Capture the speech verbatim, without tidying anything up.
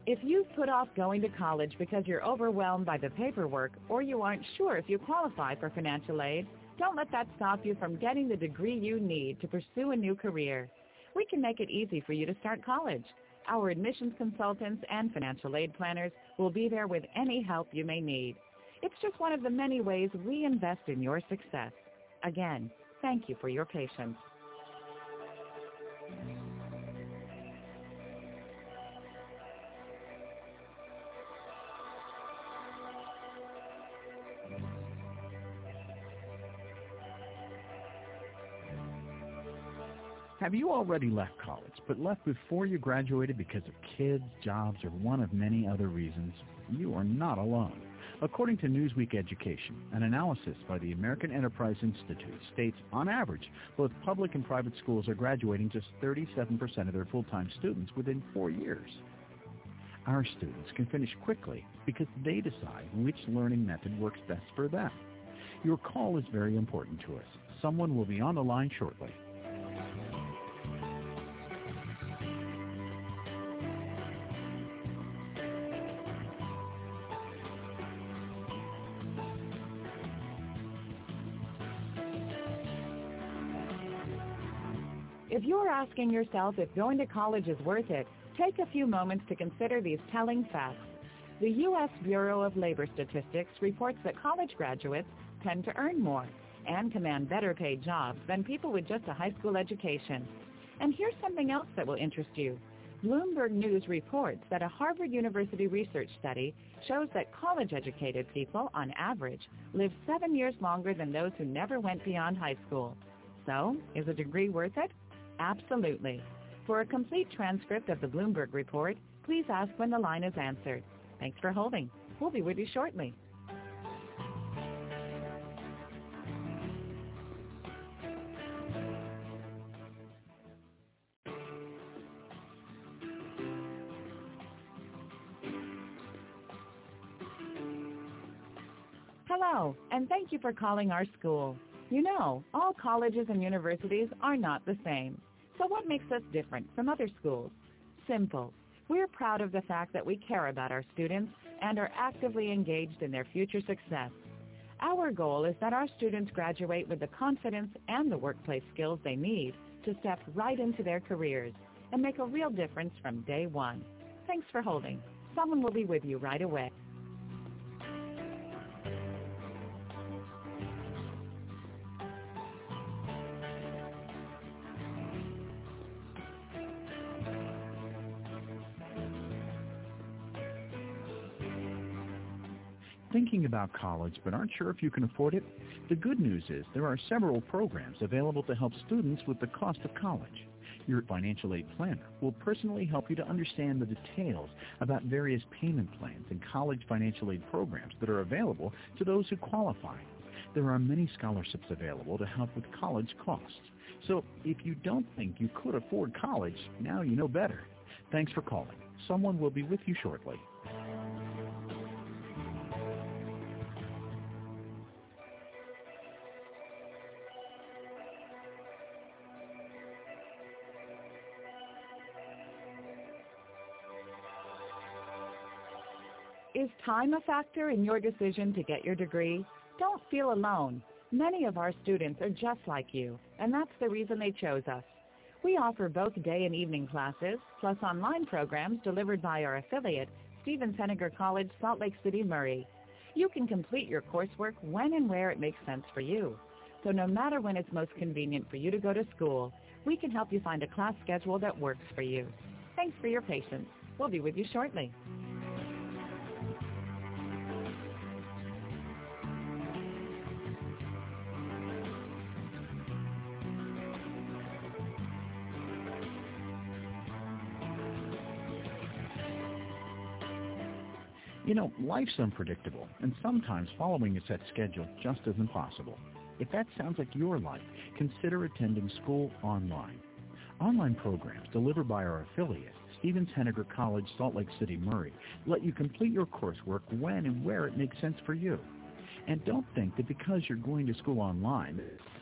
If you've put off going to college because you're overwhelmed by the paperwork or you aren't sure if you qualify for financial aid, don't let that stop you from getting the degree you need to pursue a new career. We can make it easy for you to start college. Our admissions consultants and financial aid planners will be there with any help you may need. It's just one of the many ways we invest in your success. Again, thank you for your patience. Have you already left college, but left before you graduated because of kids, jobs, or one of many other reasons? You are not alone. According to Newsweek Education, an analysis by the American Enterprise Institute states, on average, both public and private schools are graduating just thirty-seven percent of their full-time students within four years. Our students can finish quickly because they decide which learning method works best for them. Your call is very important to us. Someone will be on the line shortly. If you're asking yourself if going to college is worth it, take a few moments to consider these telling facts. The U S Bureau of Labor Statistics reports that college graduates tend to earn more and command better paid jobs than people with just a high school education. And here's something else that will interest you. Bloomberg News reports that a Harvard University research study shows that college-educated people, on average, live seven years longer than those who never went beyond high school. So, is a degree worth it? Absolutely. For a complete transcript of the Bloomberg report, please ask when the line is answered. Thanks for holding. We'll be with you shortly. Hello, and thank you for calling our school. You know, all colleges and universities are not the same. So what makes us different from other schools? Simple. We're proud of the fact that we care about our students and are actively engaged in their future success. Our goal is that our students graduate with the confidence and the workplace skills they need to step right into their careers and make a real difference from day one. Thanks for holding. Someone will be with you right away. Thinking about college but aren't sure if you can afford it? The good news is there are several programs available to help students with the cost of college. Your financial aid planner will personally help you to understand the details about various payment plans and college financial aid programs that are available to those who qualify. There are many scholarships available to help with college costs. So if you don't think you could afford college, now you know better. Thanks for calling. Someone will be with you shortly. Is time a factor in your decision to get your degree? Don't feel alone. Many of our students are just like you, and that's the reason they chose us. We offer both day and evening classes, plus online programs delivered by our affiliate, Stevens-Henager College, Salt Lake City, Murray. You can complete your coursework when and where it makes sense for you. So no matter when it's most convenient for you to go to school, we can help you find a class schedule that works for you. Thanks for your patience. We'll be with you shortly. You know, life's unpredictable, and sometimes following a set schedule just isn't possible. If that sounds like your life, consider attending school online. Online programs delivered by our affiliate, Stevens-Henager College, Salt Lake City, Murray, let you complete your coursework when and where it makes sense for you. And don't think that because you're going to school online,